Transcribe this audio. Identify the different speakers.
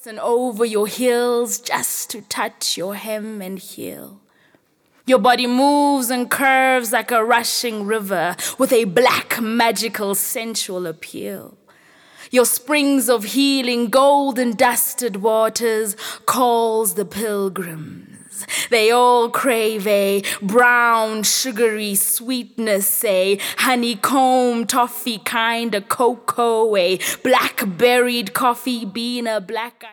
Speaker 1: and over your heels just to touch your hem and heel. Your body moves and curves like a rushing river with a black, magical, sensual appeal. Your springs of healing, golden dusted waters calls the pilgrims. They all crave a brown, sugary sweetness, a honeycomb, toffee kind of cocoa, a black-berried coffee bean, a black